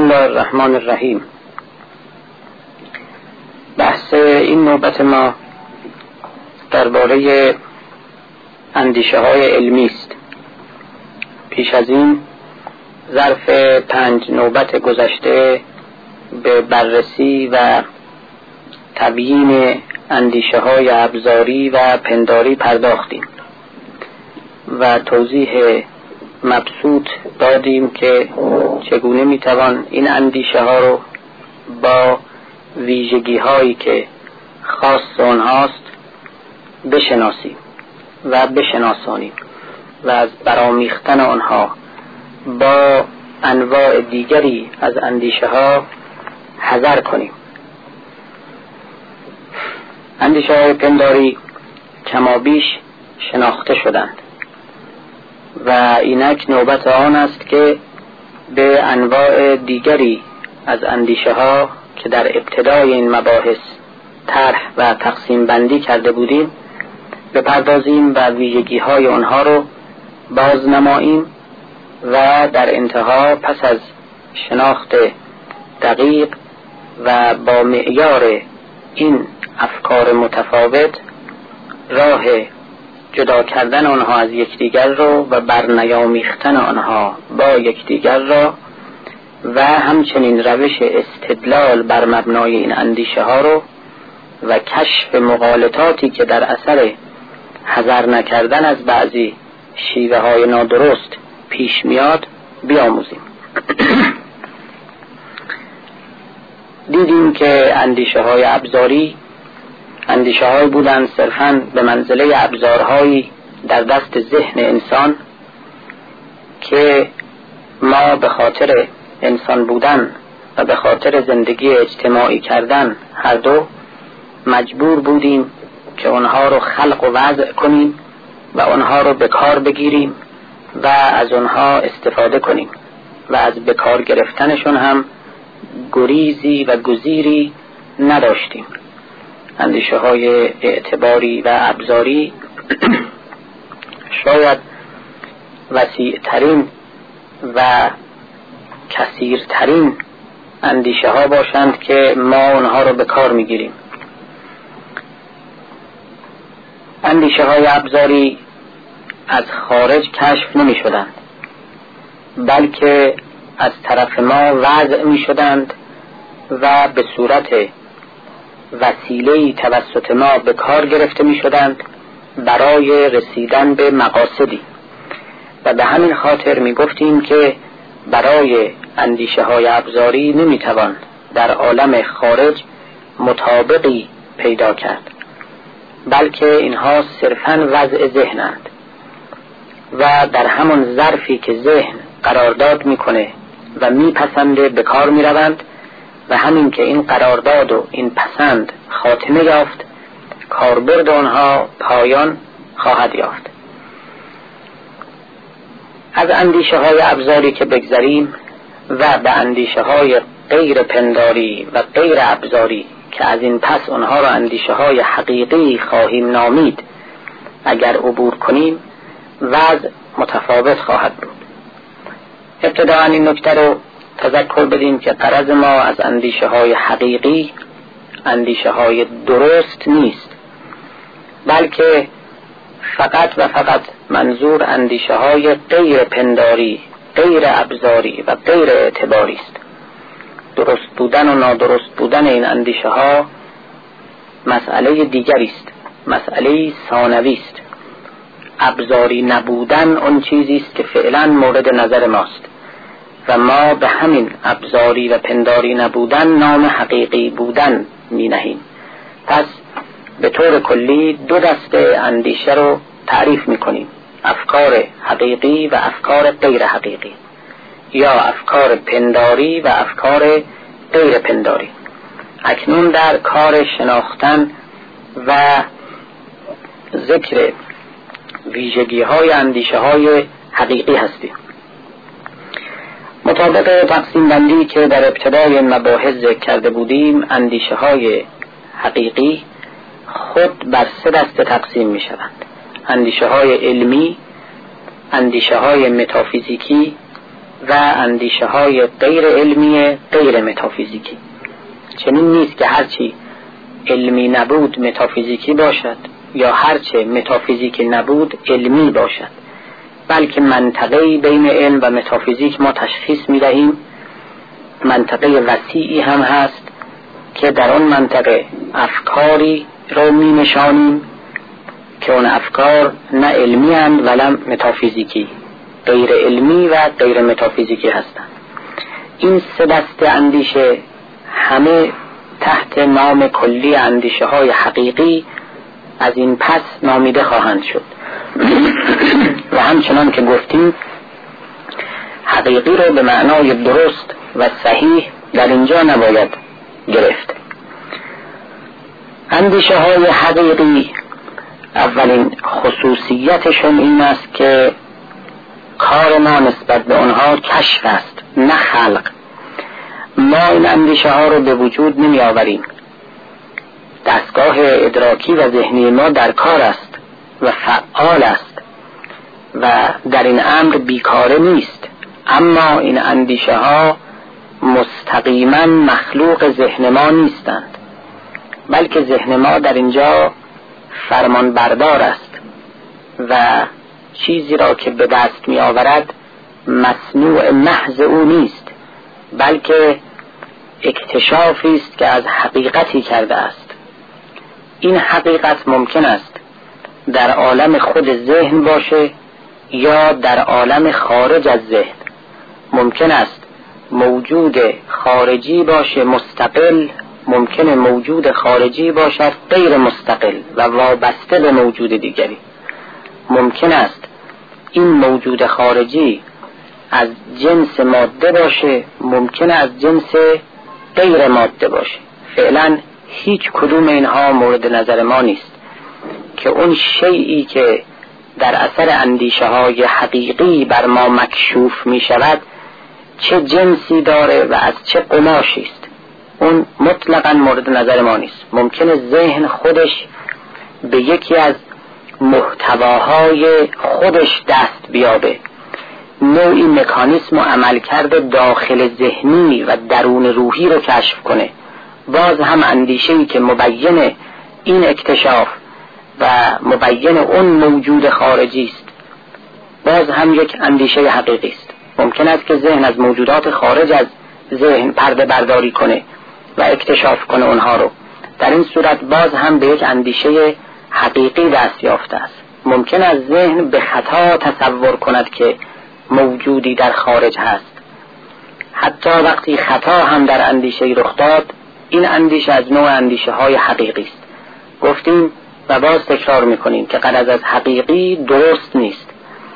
الله الرحمن الرحیم. بحث این نوبت ما درباره اندیشه های علمی است. پیش از این ظرف 5 نوبت گذشته به بررسی و تبیین اندیشه های ابزاری و پنداری پرداختیم و توضیح مبسوط دادیم که چگونه میتوان این اندیشه ها رو با ویژگی هایی که خاص آنهاست بشناسیم و بشناسانیم و از برامیختن آنها با انواع دیگری از اندیشه ها حذر کنیم. اندیشه های پنداری کمابیش شناخته شدند و اینک نوبت آن است که به انواع دیگری از اندیشه ها که در ابتدای این مباحث طرح و تقسیم بندی کرده بودیم بپردازیم و ویژگی های آنها رو باز نماییم و در انتها پس از شناخت دقیق و با معیار این افکار متفاوت راه جدا کردن آنها از یکدیگر رو و برنیامیختن آنها با یکدیگر را و همچنین روش استدلال بر مبنای این اندیشه ها رو و کشف مغالطاتی که در اثر حذر نکردن از بعضی شیوه های نادرست پیش میاد بیاموزیم. دیدیم که اندیشه های ابزاری اندیشه های بودند صرفاً به منزله ابزارهایی در دست ذهن انسان که ما به خاطر انسان بودن و به خاطر زندگی اجتماعی کردن هر دو مجبور بودیم که آنها رو خلق و وضع کنیم و آنها رو به کار بگیریم و از آنها استفاده کنیم و از به کار گرفتنشون هم گریزی و گزیری نداشتیم. اندیشه های اعتباری و ابزاری شاید وسیع ترین و کثیر ترین اندیشه ها باشند که ما اونها رو به کار میگیریم. اندیشه های ابزاری از خارج کشف نمی شدند بلکه از طرف ما وضع می شدند و به صورت وسیله‌ای توسط ما به کار گرفته می شدند برای رسیدن به مقاصدی و به همین خاطر می گفتیم که برای اندیشه های ابزاری نمی توان در عالم خارج مطابقی پیدا کرد بلکه اینها صرفاً وضع ذهنند و در همون ظرفی که ذهن قرارداد میکنه و میپسنده به کار میروند و همین که این قرارداد و این پسند خاتمه یافت کاربرد آنها پایان خواهد یافت. از اندیشه های ابزاری که بگذریم و به اندیشه های غیر پنداری و غیر ابزاری که از این پس آنها را اندیشه های حقیقی خواهیم نامید اگر عبور کنیم وضع متفاوت خواهد بود. ابتداءً این نکته رو تذکر بدیم که غرض ما از اندیشه های حقیقی اندیشه های درست نیست بلکه فقط و فقط منظور اندیشه های غیر پنداری غیر ابزاری و غیر اعتباری است. درست بودن و نادرست بودن این اندیشه ها مسئله دیگری است، مسئله ثانوی است. ابزاری نبودن اون چیزی است که فعلا مورد نظر ماست و ما به همین ابزاری و پنداری نبودن نام حقیقی بودن می نهیم. پس به طور کلی دو دسته اندیشه رو تعریف می کنیم: افکار حقیقی و افکار غیر حقیقی یا افکار پنداری و افکار غیر پنداری. اکنون در کار شناختن و ذکر ویژگی های اندیشه های حقیقی هستیم. مطابق تقسیم بندی که در ابتدای مباحث ذکر کرده بودیم اندیشه های حقیقی خود بر 3 دسته تقسیم می شوند: اندیشه های علمی، اندیشه های متافیزیکی و اندیشه های غیر علمی غیر متافیزیکی. چنین نیست که هرچی علمی نبود متافیزیکی باشد یا هرچه متافیزیکی نبود علمی باشد، بلکه منطقه‌ای بین علم و متافیزیک ما تشخیص می‌دهیم. منطقه وسیعی هم هست که در آن منطقه افکاری رو می‌نشانیم که اون افکار نه علمی اند ولی متافیزیکی، غیر علمی و غیر متافیزیکی هستند. این سه دسته اندیشه همه تحت نام کلی اندیشه های حقیقی از این پس نامیده خواهند شد. و همچنان که گفتیم حقیقی رو به معنای درست و صحیح در اینجا نباید گرفت. اندیشه های حقیقی اولین خصوصیتشون این است که کار ما نسبت به اونها کشف است نه خلق. ما این اندیشه ها رو به وجود نمی آوریم. دستگاه ادراکی و ذهنی ما در کار است و فعال است و در این امر بیکاره نیست، اما این اندیشه ها مستقیما مخلوق ذهن ما نیستند، بلکه ذهن ما در اینجا فرمان بردار است و چیزی را که به دست می آورد مصنوع محض او نیست، بلکه اکتشافی است که از حقیقتی کرده است. این حقیقت ممکن است در عالم خود ذهن باشه یا در عالم خارج از ذهن. ممکن است موجود خارجی باشه مستقل، ممکن موجود خارجی باشد غیر مستقل و وابسته به موجود دیگری. ممکن است این موجود خارجی از جنس ماده باشه، ممکن از جنس غیر ماده باشه. فعلا هیچ کدوم اینها مورد نظر ما نیست که اون شیئی که در اثر اندیشه های حقیقی بر ما مکشوف می شود چه جنسی داره و از چه قماشی است. اون مطلقاً مورد نظر ما نیست. ممکنه ذهن خودش به یکی از محتواهای خودش دست بیابه، نوعی مکانیسم و عملکرد داخل ذهنی و درون روحی رو کشف کنه. باز هم اندیشه‌ای که مبین این اکتشاف و مبین اون موجود خارجی است باز هم یک اندیشه حقیقی است. ممکن است که ذهن از موجودات خارج از ذهن پرده برداری کنه و اکتشاف کنه اونها رو. در این صورت باز هم به یک اندیشه حقیقی دست یافته است. ممکن است ذهن به خطا تصور کند که موجودی در خارج هست. حتی وقتی خطا هم در اندیشه رخ داد، این اندیشه از نوع اندیشه های حقیقی است. گفتیم و باز تکرار میکنیم که غرض از حقیقی درست نیست.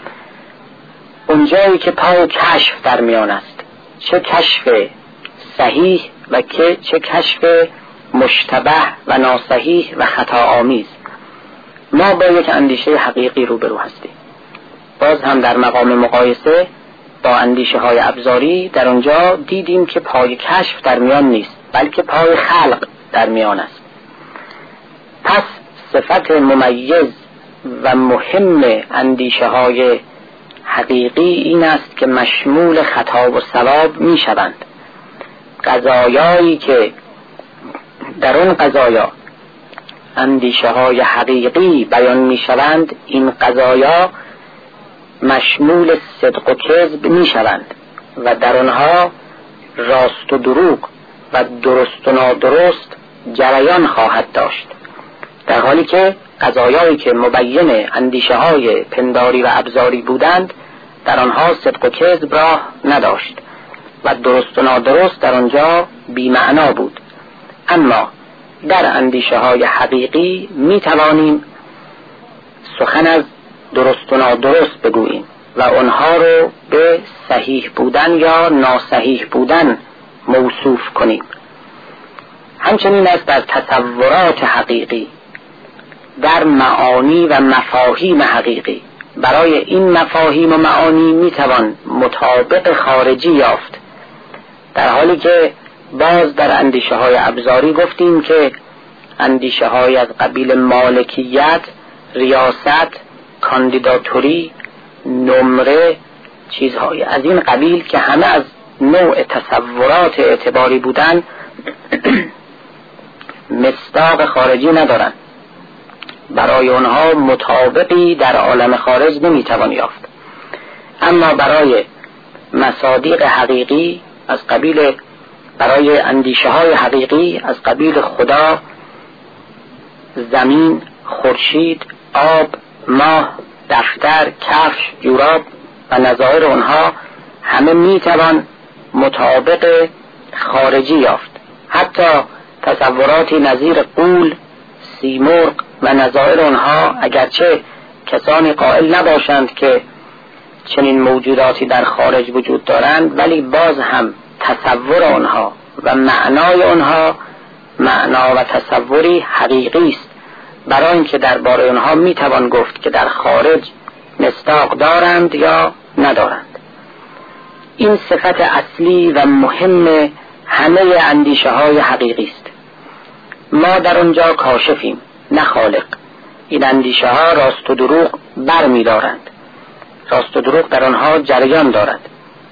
اونجایی که پا و کشف در میان است، چه کشف صحیح و چه کشف مشتبه و ناصحیح و خطا آمیز، ما با یک اندیشه حقیقی روبرو هستیم. باز هم در مقام مقایسه با اندیشه های ابزاری در اونجا دیدیم که پای کشف در میان نیست، بلکه پای خلق در میان است. پس صفت ممیز و مهم اندیشه های حقیقی این است که مشمول خطا و صواب می شوند. قضایایی که در اون قضایا اندیشه های حقیقی بیان می شوند، این قضایا مشمول صدق و کذب می شوند و در آنها راست و دروغ و درست و نادرست جریان خواهد داشت، در حالی که قضایایی که مبین اندیشه های پنداری و ابزاری بودند در آنها صدق و کذب راه نداشت و درست و نادرست در آنجا بی‌معنا بود. اما در اندیشه های حقیقی می توانیم سخن از درست و نادرست بگوییم و آنها رو به صحیح بودن یا ناصحیح بودن موصوف کنیم. همچنین است در تصورات حقیقی، در معانی و مفاهیم حقیقی. برای این مفاهیم و معانی می توان مطابق خارجی یافت، در حالی که باز در اندیشه های ابزاری گفتیم که اندیشه های از قبیل مالکیت، ریاست، کاندیداتوری، نمره، چیزهای از این قبیل که همه از نوع تصورات اعتباری بودن مصداق خارجی ندارن، برای اونها مطابقی در عالم خارج نمیتوان یافت. اما برای مصادیق حقیقی از قبیل، برای اندیشه های حقیقی از قبیل خدا، زمین، خورشید، آب، ماه، دفتر، کفش، جوراب و نظایر اونها همه میتوان مطابق خارجی یافت. حتی تصوراتی نظیر غول، سیمرغ و نظایر اونها اگرچه کسانی قائل نباشند که چنین موجوداتی در خارج وجود دارند، ولی باز هم تصور اونها و معنای اونها معنا و تصوری حقیقی است، برای اینکه درباره اونها میتوان گفت که در خارج مصداق دارند یا ندارند. این صفت اصلی و مهم همه اندیشه های حقیقی است. ما در اونجا کاشفیم نه خالق. این اندیشه ها راست و دروغ بر می دارند، راست و دروغ در آنها جریان دارد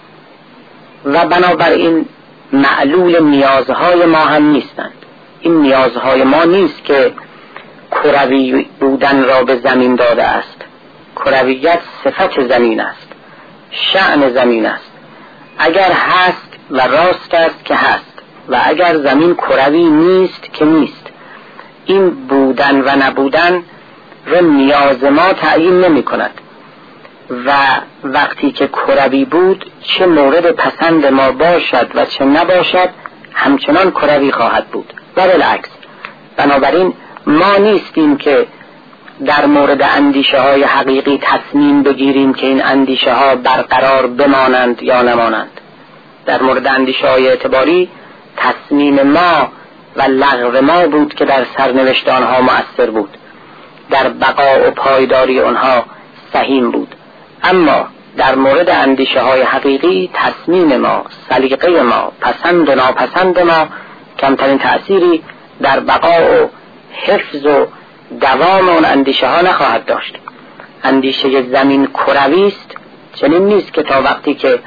و بنابراین معلول نیازهای ما هم نیستند. این نیازهای ما نیست که کروی بودن را به زمین داده است. کرویت صفت زمین است، شأن زمین است. اگر هست و راست است که هست و اگر زمین کروی نیست که نیست. این بودن و نبودن را نیاز ما تعیین نمی کند و وقتی که کروی بود چه مورد پسند ما باشد و چه نباشد همچنان کروی خواهد بود و بالعکس. بنابراین ما نیستیم که در مورد اندیشه های حقیقی تصمیم بگیریم که این اندیشه ها برقرار بمانند یا نمانند. در مورد اندیشه های اعتباری تصمیم ما و لغو ما بود که در سرنوشت آنها مؤثر بود، در بقا و پایداری آنها سهیم بود. اما در مورد اندیشه های حقیقی تصمیم ما، سلیقه ما، پسند و ناپسند ما کمترین تأثیری در بقا و حفظ و دوام اون اندیشه ها نخواهد داشت. اندیشه زمین کروی است، چنین نیست که تا وقتی که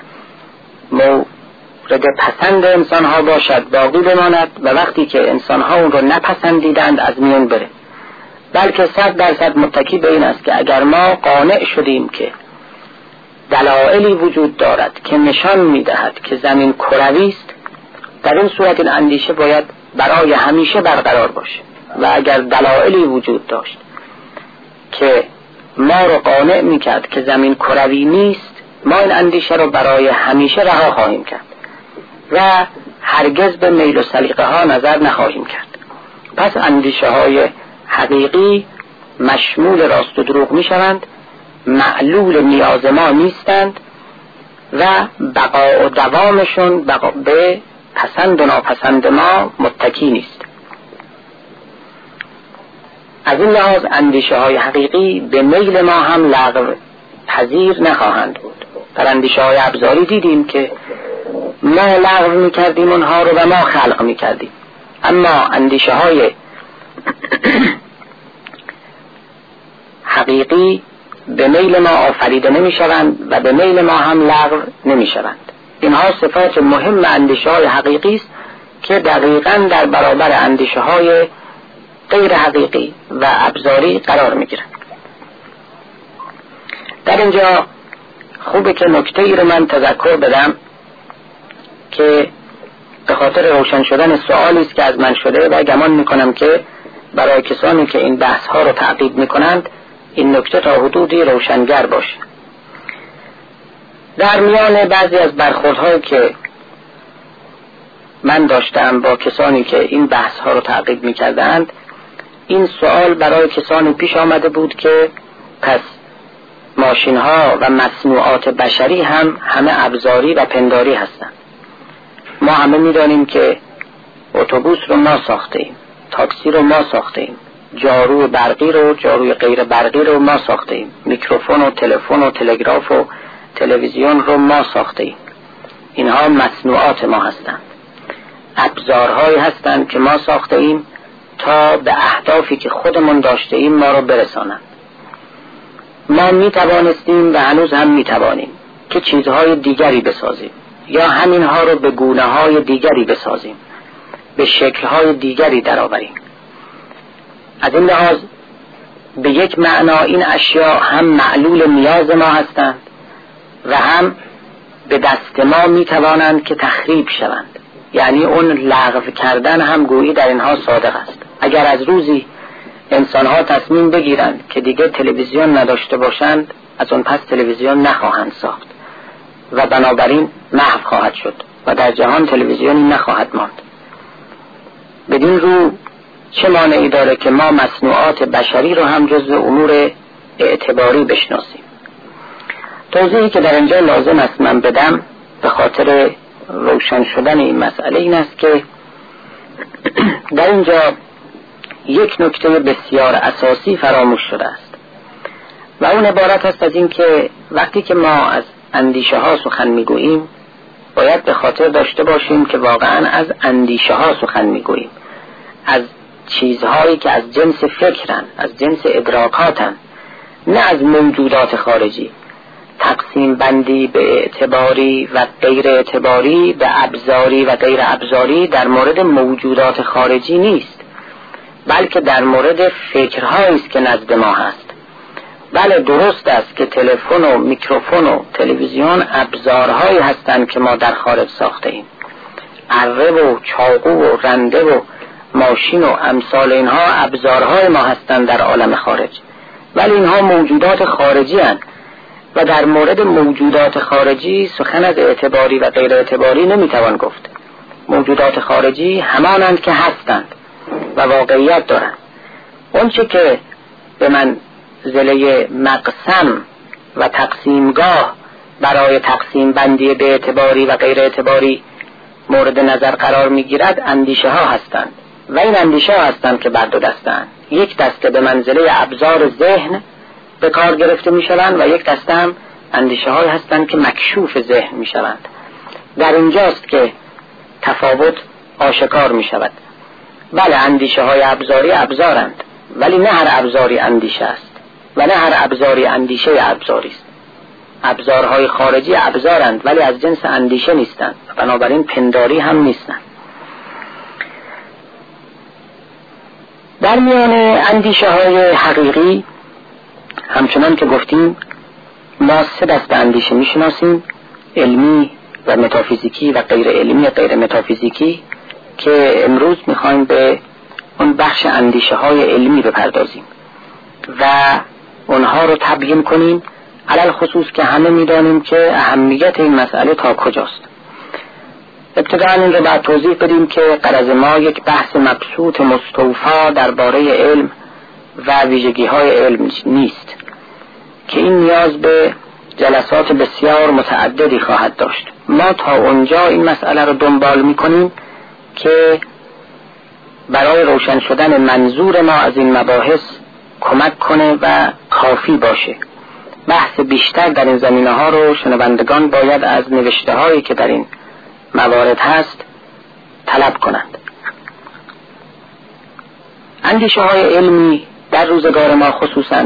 مورد پسند انسان ها باشد باقی بماند و وقتی که انسان ها اون رو نپسندیدند از میان بره، بلکه 100% متکی به این است که اگر ما قانع شدیم که دلایلی وجود دارد که نشان میدهد که زمین کروی است، در این صورت این اندیشه باید برای همیشه برقرار باشه. و اگر دلایلی وجود داشت که ما رو قانع میکرد که زمین کروی نیست، ما این اندیشه رو برای همیشه رها خواهیم کرد و هرگز به میل و سلیقه ها نظر نخواهیم کرد. پس اندیشه های حقیقی مشمول راست و دروغ میشوند، معلول نیاز ما نیستند و بقا و دوامشون به پسند و ناپسند ما متکی نیست. از این لحاظ اندیشه های حقیقی به میل ما هم لغو پذیر نخواهند بود. در اندیشه های ابزاری دیدیم که ما لغو میکردیم اونها رو و ما خلق میکردیم، اما اندیشه های حقیقی به میل ما آفریده نمیشوند و به میل ما هم لغو نمیشوند. اینها صفات مهم اندیشه های حقیقی است که دقیقاً در برابر اندیشه های غیر حقیقی و ابزاری قرار میگیرند. در اینجا خوبه که نکته ای رو من تذکر بدم که به خاطر روشن شدن سوالی است که از من شده و گمان میکنم که برای کسانی که این بحث ها رو تعقیب میکنند این نکته تا حدودی روشنگر باشه. در میان بعضی از برخوردهایی که من داشتم با کسانی که این بحث ها رو تعقیب میکردند، این سوال برای کسانی پیش آمده بود که پس ماشین ها و مصنوعات بشری هم همه ابزاری و پنداری هستند. ما همه میدانیم که اتوبوس رو ما ساخته ایم، تاکسی رو ما ساخته ایم، جارو برقی رو، جاروی غیر برقی رو ما ساخته ایم، میکروفون و تلفن و تلگراف و تلویزیون رو ما ساخته ایم. اینها مصنوعات ما هستند، ابزارهایی هستند که ما ساخته ایم تا به اهدافی که خودمون داشته ایم ما رو برسانند. ما می توانستیم و هنوز هم می توانیم که چیزهای دیگری بسازیم یا همینها رو به گونه‌های دیگری بسازیم، به شکل‌های دیگری درآوریم. از این لحاظ به یک معنا این اشیاء هم معلول نیاز ما هستند و هم به دست ما میتوانند که تخریب شوند. یعنی اون لغو کردن هم گویی در اینها صادق است. اگر از روزی انسانها تصمیم بگیرند که دیگه تلویزیون نداشته باشند، از اون پس تلویزیون نخواهند ساخت و بنابراین محو خواهد شد و در جهان تلویزیونی نخواهد ماند. بدین رو چه مانعی داره که ما مصنوعات بشری رو هم جزو امور اعتباری بشناسیم؟ توضیحی که در اینجا لازم است من بدم به خاطر روشن شدن این مسئله این است که در اینجا یک نکته بسیار اساسی فراموش شده است و اون عبارت است از این که وقتی که ما از اندیشه ها سخن میگوییم باید به خاطر داشته باشیم که واقعا از اندیشه ها سخن میگوییم، از چیزهایی که از جنس فکرن، از جنس ادراکاتن، نه از موجودات خارجی. تقسیم بندی به اعتباری و غیر اعتباری، به ابزاری و غیر ابزاری در مورد موجودات خارجی نیست، بلکه در مورد فکرهایی است که نزد ما هست. بله درست است که تلفن و میکروفون و تلویزیون ابزارهایی هستند که ما در خارج ساخته ایم. اره و چاقو و رنده و ماشین و امثال اینها ابزارهای ما هستند در عالم خارج، ولی اینها موجودات خارجی هستند و در مورد موجودات خارجی سخن از اعتباری و غیر اعتباری نمیتوان گفت. موجودات خارجی همانند که هستند و واقعیت دارند. اون چه که به منزله مقسم و تقسیمگاه برای تقسیم بندی به اعتباری و غیر اعتباری مورد نظر قرار میگیرد اندیشه ها هستند و این اندیشه ها هستند که بر دو دستند. یک دسته به منزله ابزار ذهن به کار گرفته می شوند و یک دسته هم اندیشه های هستند که مکشوف ذهن می شوند. در اینجاست که تفاوت آشکار می شود. بله اندیشه های ابزاری ابزارند، ولی نه هر ابزاری اندیشه است و نه هر ابزاری اندیشه ابزاری است. ابزارهای خارجی ابزارند ولی از جنس اندیشه نیستند، بنابراین پنداری هم نیستند. در میان اندیشه های حقیقی همچنان که گفتیم ما سه دسته اندیشه میشناسیم: علمی و متافیزیکی و غیر علمی غیر متافیزیکی، که امروز میخوایم به اون بخش اندیشه های علمی بپردازیم و اونها رو تبیین کنیم، علل خصوص که همه میدانیم که اهمیت این مسئله تا کجاست. ابتداً این رو بعد توضیح بدیم که غرض ما یک بحث مبسوط مستوفا درباره علم و ویژگی های علم نیست که این نیاز به جلسات بسیار متعددی خواهد داشت. ما تا اونجا این مسئله رو دنبال میکنیم که برای روشن شدن منظور ما از این مباحث کمک کنه و کافی باشه. بحث بیشتر در این زمینه ها رو شنوندگان باید از نوشته هایی که در این موارد هست طلب کنند. اندیشه های علمی در روزگار ما خصوصاً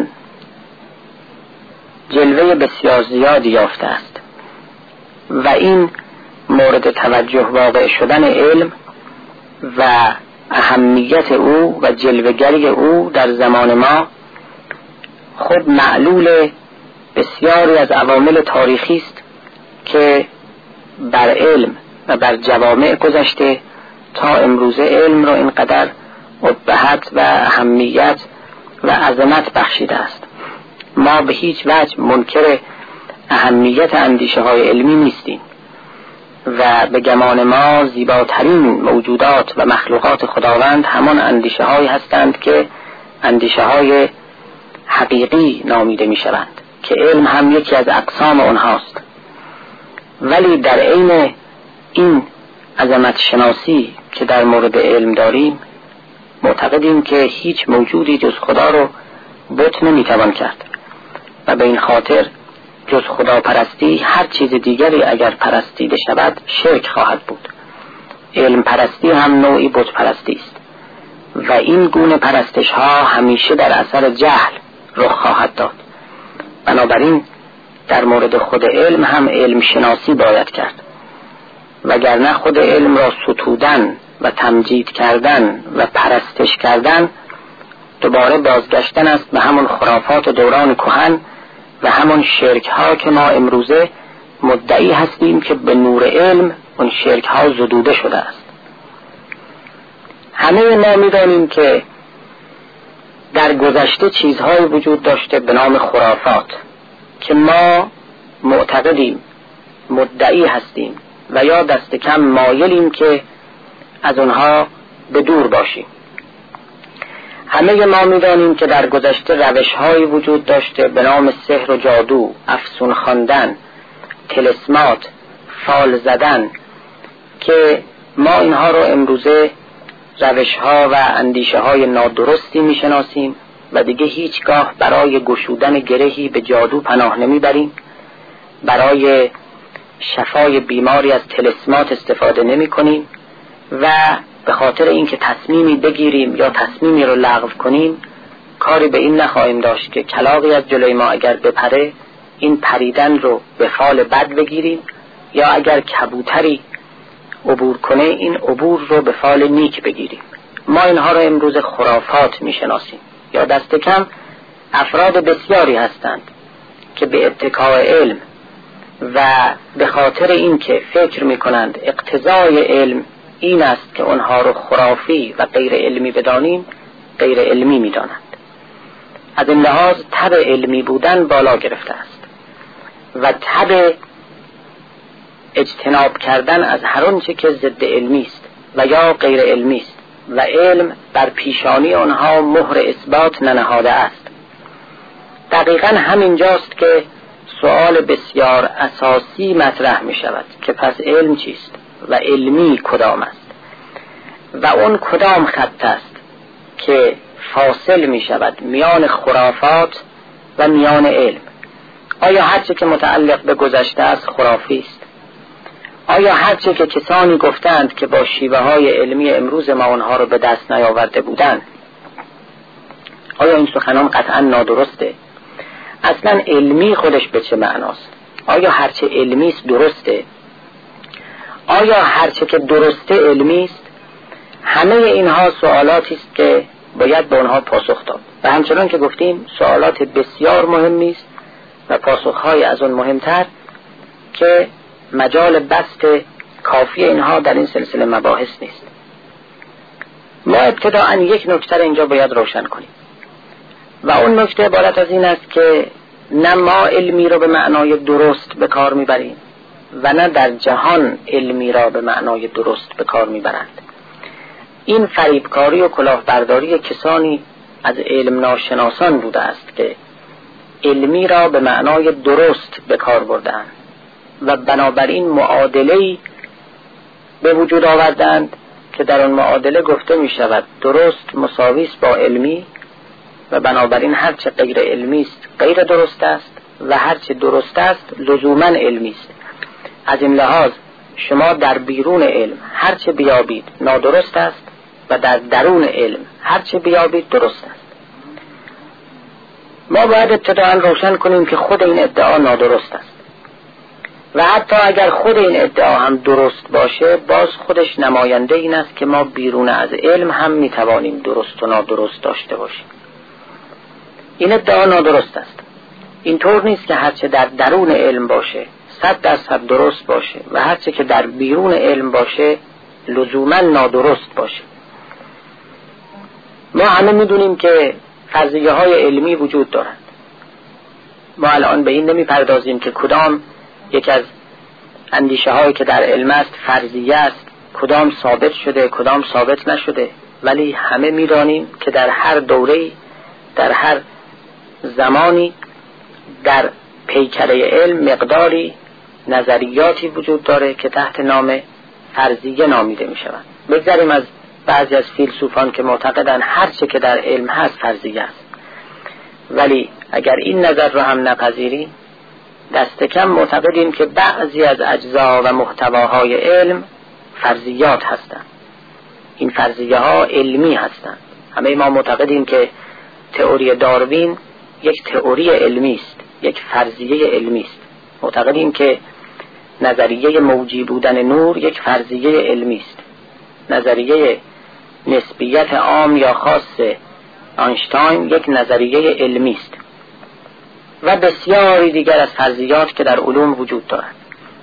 جلوه بسیار زیادی یافته است و این مورد توجه واقع شدن علم و اهمیت او و جلوه‌گری او در زمان ما خود معلول بسیاری از عوامل تاریخی است که بر علم و بر جوامع گذشته تا امروزه علم را اینقدر ابهت و اهمیت و عظمت بخشیده است. ما به هیچ وجه منکر اهمیت اندیشه های علمی نیستیم و به گمان ما زیباترین موجودات و مخلوقات خداوند همان اندیشه هایی هستند که اندیشه های حقیقی نامیده می شوند، که علم هم یکی از اقسام اونهاست. ولی در عین این عظمت شناسی که در مورد علم داریم، معتقدیم که هیچ موجودی جز خدا رو بت نمیتوان کرد و به این خاطر جز خدا پرستی هر چیز دیگری اگر پرستیده شود شرک خواهد بود. علم پرستی هم نوعی بت پرستی است و این گونه پرستش ها همیشه در اثر جهل رخ خواهد داد. بنابراین در مورد خود علم هم علم شناسی باید کرد، وگرنه خود علم را ستودن و تمجید کردن و پرستش کردن دوباره بازگشتن است به همون خرافات دوران کهن و همون شرک ها که ما امروزه مدعی هستیم که به نور علم اون شرک ها زدوده شده است. همه ما می‌دانیم که در گذشته چیزهایی وجود داشته به نام خرافات که ما معتقدیم، مدعی هستیم و یا دست کم مایلیم که از اونها به دور باشیم. همه ما می‌دانیم که در گذشته روش‌هایی وجود داشته به نام سحر و جادو، افسون خواندن، طلسمات، فال زدن که ما اینها رو امروزه روش‌ها و اندیشه‌های نادرستی می‌شناسیم و دیگه هیچگاه برای گشودن گرهی به جادو پناه نمیبریم، برای شفای بیماری از طلسمات استفاده نمی‌کنیم و به خاطر اینکه تصمیمی بگیریم یا تصمیمی رو لغو کنیم کاری به این نخواهیم داشت که کلاغی از جلوی ما اگر بپره این پریدن رو به فال بد بگیریم یا اگر کبوتری عبور کنه این عبور رو به فال نیک بگیریم. ما اینها رو امروز خرافات میشناسیم یا دست کم افراد بسیاری هستند که به اتکای علم و به خاطر اینکه فکر میکنند اقتضای علم این است که اونها رو خرافی و غیر علمی بدانیم غیر علمی میدانند. از این لحاظ تبع علمی بودن بالا گرفته است و تبع اجتناب کردن از هر آنچه که ضد علمی است و یا غیر علمی است و علم بر پیشانی آنها مهر اثبات ننهاده است. دقیقاً همینجاست که سوال بسیار اساسی مطرح می شود که پس علم چیست و علمی کدام است و اون کدام خط است که فاصل می شود میان خرافات و میان علم. آیا هرچه که متعلق به گذشته است خرافی است؟ آیا هرچه که کسانی گفتند که با شیوه های علمی امروز ما اونها رو به دست نیاورده بودند آیا این سخنان قطعا نادرسته؟ اصلا علمی خودش به چه معناست؟ آیا هرچه علمی است درسته؟ آیا هرچه که درسته علمی است؟ همه اینها سوالاتی است که باید به آنها پاسخ داد و همچنان که گفتیم سوالات بسیار مهمی است و پاسخهای از اون مهمتر که مجال بسط کافی اینها در این سلسله مباحث نیست. ما ابتداءً یک نکته اینجا باید روشن کنیم و اون نکته عبارت از این است که نه ما علمی را به معنای درست به کار میبریم و نه در جهان علمی را به معنای درست به کار میبرند. این فریبکاری و کلاهبرداری کسانی از علم ناشناسان بوده است که علمی را به معنای درست به کار بردند و بنابراین معادله‌ای به وجود آوردند که در آن معادله گفته می شود درست مساوی است با علمی و بنابراین هرچه غیر علمی است غیر درست است و هرچه درست است لزوما علمی است. از این لحاظ شما در بیرون علم هرچه بیابید نادرست است و در درون علم هرچه بیابید درست است. ما باید ابتداءً روشن کنیم که خود این ادعا نادرست است و حتی اگر خود این ادعا هم درست باشه باز خودش نماینده این است که ما بیرون از علم هم میتوانیم درست و نادرست داشته باشیم. این ادعا نادرست است. اینطور نیست که هرچه در درون علم باشه 100% درست باشه و هرچه که در بیرون علم باشه لزوما نادرست باشه. ما همه میدونیم که فرضیه های علمی وجود دارند. ما الان به این نمیپردازیم که کدام یک از اندیشه هایی که در علم است فرضیه است، کدام ثابت شده کدام ثابت نشده، ولی همه میدانیم که در هر دوره‌ای در هر زمانی در پیکره علم مقداری نظریاتی وجود داره که تحت نام فرضیه نامیده می شوند. بگذاریم از بعضی از فیلسوفان که معتقدن هر چه که در علم هست فرضیه است، ولی اگر این نظر رو هم نپذیریم دست کم معتقدیم که بعضی از اجزا و محتواهای علم فرضیات هستند. این فرضیه ها علمی هستند. همه ما معتقدیم که تئوری داروین یک تئوری علمی است، یک فرضیه علمی است. معتقدیم که نظریه موجی بودن نور یک فرضیه علمی است. نظریه نسبیت عام یا خاص آینشتاین یک نظریه علمی است و بسیاری دیگر از فرضیات که در علوم وجود دارند.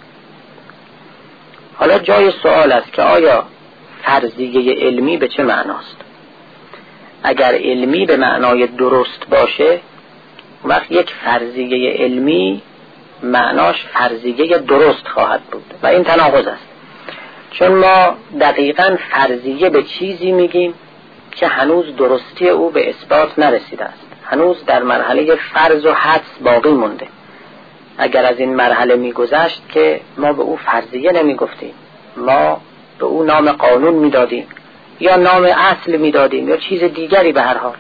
حالا جای سوال است که آیا فرضیه علمی به چه معناست؟ اگر علمی به معنای درست باشه، وقت یک فرضیه علمی معناش فرضیه درست خواهد بود و این تناقض است، چون ما دقیقاً فرضیه به چیزی میگیم که هنوز درستی او به اثبات نرسیده است، هنوز در مرحله فرض و حدس باقی مونده. اگر از این مرحله میگذشت که ما به او فرضیه نمیگفتیم، ما به او نام قانون میدادیم یا نام اصل میدادیم یا چیز دیگری. به هر حال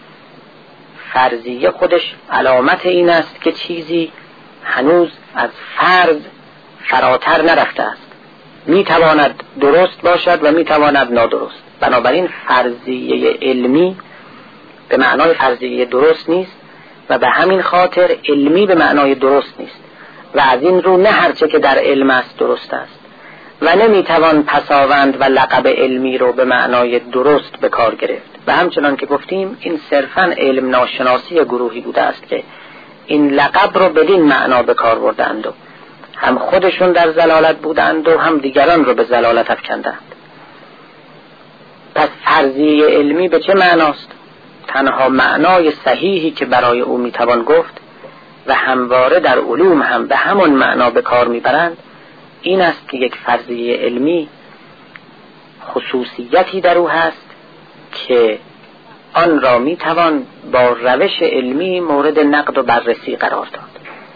فرضیه خودش علامت این است که چیزی هنوز از فرض فراتر نرفته است، میتواند درست باشد و میتواند نادرست. بنابراین فرضیه علمی به معنای فرضیه درست نیست و به همین خاطر علمی به معنای درست نیست و از این رو نه هرچه که در علم است درست است و نمیتوان پساوند و لقب علمی رو به معنای درست به کار گرفت. و همچنان که گفتیم این صرفاً علم ناشناسی گروهی بوده است که این لقب رو بدین معنا به کار بردند و هم خودشون در ضلالت بودند و هم دیگران رو به ضلالت افکندند. پس فرضیه علمی به چه معناست؟ تنها معنای صحیحی که برای او میتوان گفت و همواره در علوم هم به همون معنا به کار میبرند این است که یک فرضیه علمی خصوصیتی در او هست که آن را میتوان با روش علمی مورد نقد و بررسی قرار داد.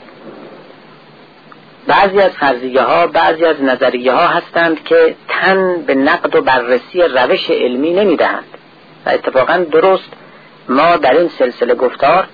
بعضی از فرضیه ها، بعضی از نظریه ها هستند که تن به نقد و بررسی روش علمی نمیدهند و اتفاقا درست ما در این سلسله گفتار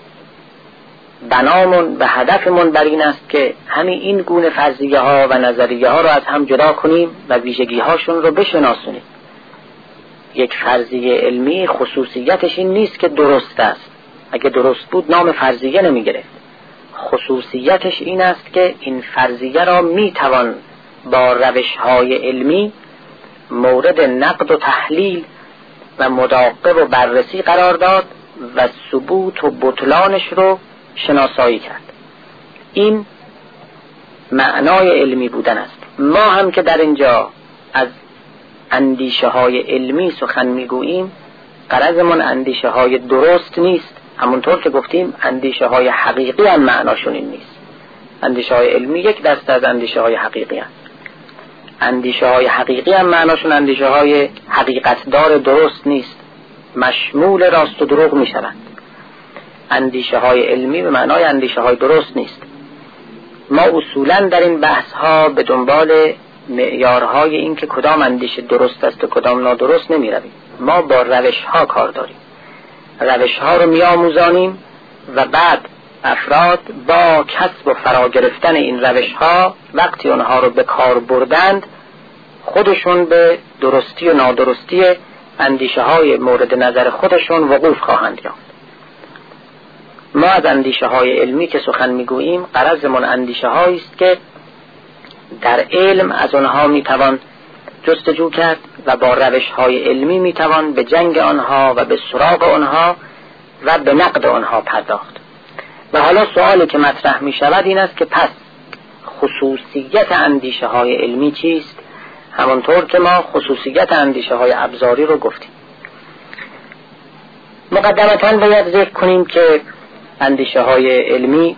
بنامون و هدفمون بر این است که همین این گونه فرضیه ها و نظریه ها رو از هم جدا کنیم و ویژگی هاشون رو بشناسونیم. یک فرضیه علمی خصوصیتش این نیست که درست است، اگه درست بود نام فرضیه نمی گرفت. خصوصیتش این است که این فرضیه را می توان با روش های علمی مورد نقد و تحلیل و مداقب و بررسی قرار داد و ثبوت و بطلانش رو شناسایی کرد. این معنای علمی بودن است. ما هم که در اینجا از اندیشه های علمی سخن میگوییم، غرضمون اندیشه های درست نیست. همونطور که گفتیم اندیشه های حقیقی هم معناشون این نیست. اندیشه های علمی یک دسته از اندیشه های حقیقی هم. اندیشه های حقیقی هم معناشون اندیشه های حقیقتدار درست نیست، مشمول راست و دروغ می شوند. اندیشه های علمی به معنای اندیشه های درست نیست. ما اصولا در این بحث ها به دنبال معیارهای این که کدام اندیشه درست است و کدام نادرست نمی رویم. ما با روش ها کار داریم، روش ها رو می آموزانیم و بعد افراد با کسب و فرا گرفتن این روش ها وقتی اونها رو به کار بردند خودشون به درستی و نادرستی اندیشه های مورد نظر خودشون وقوف خواهند یافت. ما از اندیشه های علمی که سخن میگوییم غرضمون اندیشه هایی است که در علم از آنها میتوان جستجو کرد و با روش های علمی میتوان به جنگ آنها و به سراغ آنها و به نقد آنها پرداخت. و حالا سوالی که مطرح می شود این است که پس خصوصیت اندیشه های علمی چیست؟ همونطور که ما خصوصیت اندیشه های ابزاری رو گفتیم. مقدمتاً باید ذکر کنیم که اندیشه های علمی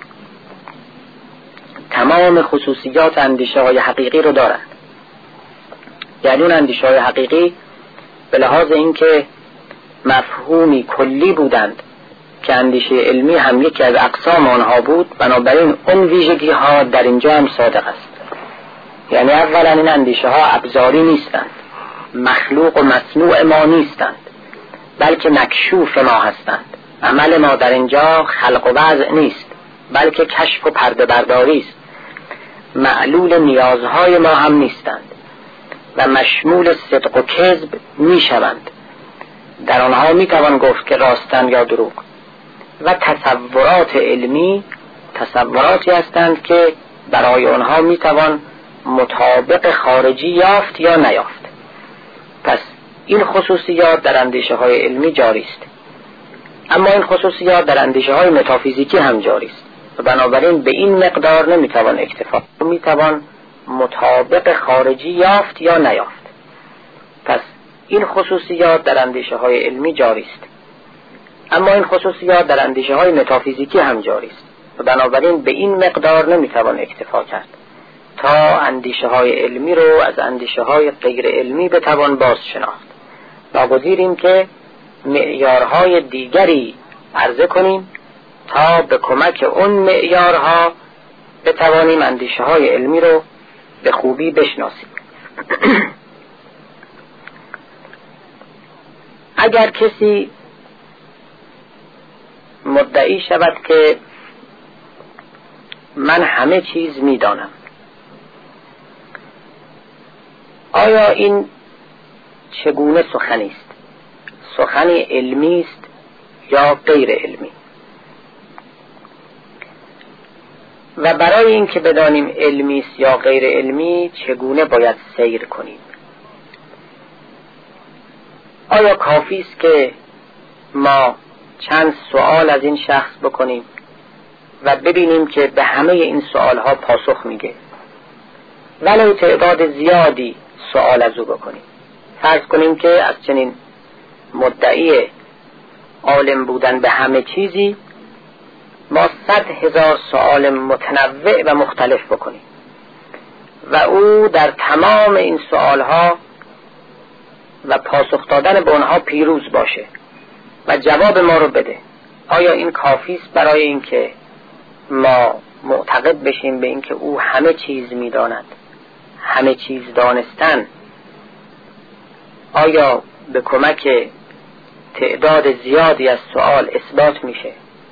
تمام خصوصیات اندیشه های حقیقی رو دارند. یعنی اون اندیشه های حقیقی به لحاظ اینکه مفهومی کلی بودند که اندیشه علمی هم یکی از اقسام آنها بود، بنابراین اون ویژگی ها در اینجا هم صادق است. یعنی اولا این اندیشه ها ابزاری نیستند، مخلوق و مصنوع ما نیستند، بلکه مکشوف ما هستند. عمل ما در اینجا خلق و وضع نیست، بلکه کشف و پرده برداری است. معلول نیازهای ما هم نیستند و مشمول صدق و کذب می شوند. در آنها می توان گفت که راستند یا دروغ. و تصورات علمی تصوراتی هستند که برای آنها میتوان مطابق خارجی یافت یا نیافت. پس این خصوصیات در اندیشه های علمی جاری است، اما این خصوصیات در اندیشه های متافیزیکی هم جاری است و بنابراین به این مقدار نمیتوان اکتفا، میتوان مطابق خارجی یافت یا نیافت. پس این خصوصیات در اندیشه های علمی جاری است، اما این خصوصیات در اندیشه های متافیزیکی هم جاری است و بنابراین به این مقدار نمیتوان اکتفا کرد تا اندیشه های علمی رو از اندیشه های غیر علمی بتوان باز شناخت. ناگزیریم که معیارهای دیگری عرضه کنیم تا به کمک اون معیارها بتوانیم اندیشه های علمی رو به خوبی بشناسیم. اگر کسی مدعی شود که من همه چیز میدانم، آیا این چگونه سخنی است؟ سخنی علمی است یا غیر علمی؟ و برای اینکه بدانیم علمی است یا غیر علمی چگونه باید سیر کنیم؟ آیا کافی است که ما چند سوال از این شخص بکنیم و ببینیم که به همه این سوالها پاسخ میگه، ولو تعداد زیادی سوال از او بکنیم؟ فرض کنیم که از چنین مدعی عالم بودن به همه چیزی ما 100,000 سوال متنوع و مختلف بکنیم و او در تمام این سوالها و پاسخ دادن به آنها پیروز باشه و جواب ما رو بده. آیا این کافی است برای اینکه ما معتقد بشیم به اینکه او همه چیز می‌داند؟ همه چیز دانستن آیا به کمک تعداد زیادی از سوال اثبات میشه؟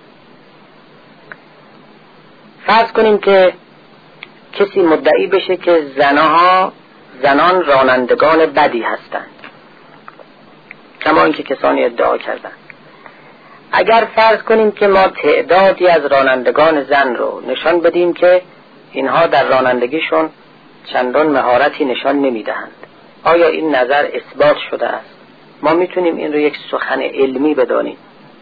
فرض کنیم که کسی مدعی بشه که زنان رانندگان بدی هستند، کما اینکه کسانی ادعا کردند. اگر فرض کنیم که ما تعدادی از رانندگان زن رو نشان بدیم که اینها در رانندگیشون چندان مهارتی نشان نمیدهند، آیا این نظر اثبات شده است؟ ما میتونیم این رو یک سخن علمی بدانیم.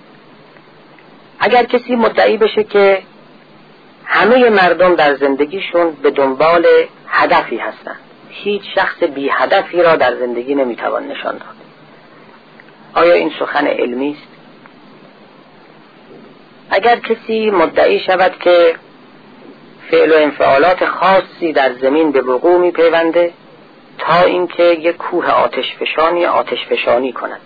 اگر کسی مدعی بشه که همه مردم در زندگیشون به دنبال هدفی هستند، هیچ شخص بی هدفی را در زندگی نمیتوان نشان داد، آیا این سخن علمی است؟ اگر کسی مدعی شود که فعل و انفعالات خاصی در زمین به وقوع میپیونده تا اینکه یک کوه آتش فشانی کند،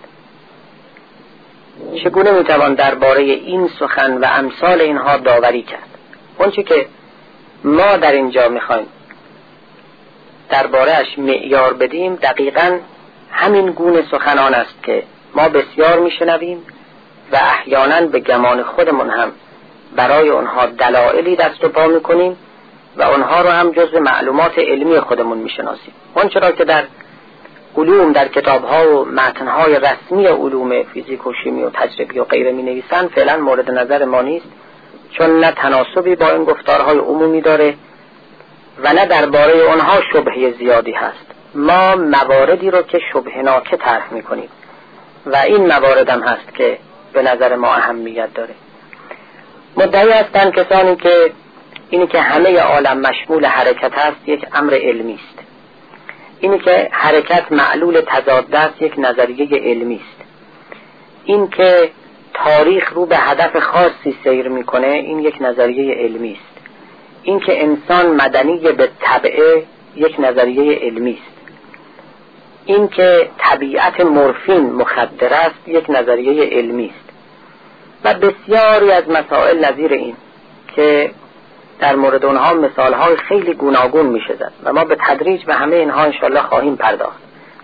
چگونه میتوان درباره این سخن و امثال اینها داوری کرد؟ اونچه که ما در اینجا میخوایم درباره‌اش معیار بدیم دقیقاً همین گونه سخنان است که ما بسیار میشنویم و احیانا به گمان خودمون هم برای اونها دلایلی دست و پا میکنیم و اونها رو هم جزو معلومات علمی خودمون میشناسیم. اون چرا که در علوم، در کتاب‌ها و متن‌های رسمی علوم فیزیک و شیمی و تجربی و غیره می‌نویسن فعلا مورد نظر ما نیست، چون نه تناسبی با این گفتارهای عمومی داره و نه درباره اونها شبهه زیادی هست. ما مواردی رو که شبهناک طرح می‌کنیم و این موارد هم هست که به نظر ما اهمیت داره. مدعی هستند کسانی که اینی که همه عالم مشمول حرکت هست یک امر علمی است، اینی که حرکت معلول تضاد است یک نظریه علمی است، این که تاریخ رو به هدف خاصی سیر میکنه این یک نظریه علمی است، این که انسان مدنی به طبعه یک نظریه علمی است، این که طبیعت مورفین مخدر است یک نظریه علمی است و بسیاری از مسائل نظیر این که در مورد اونها مثالهای خیلی گوناگون میشه زد و ما به تدریج به همه اینها انشالله خواهیم پرداخت.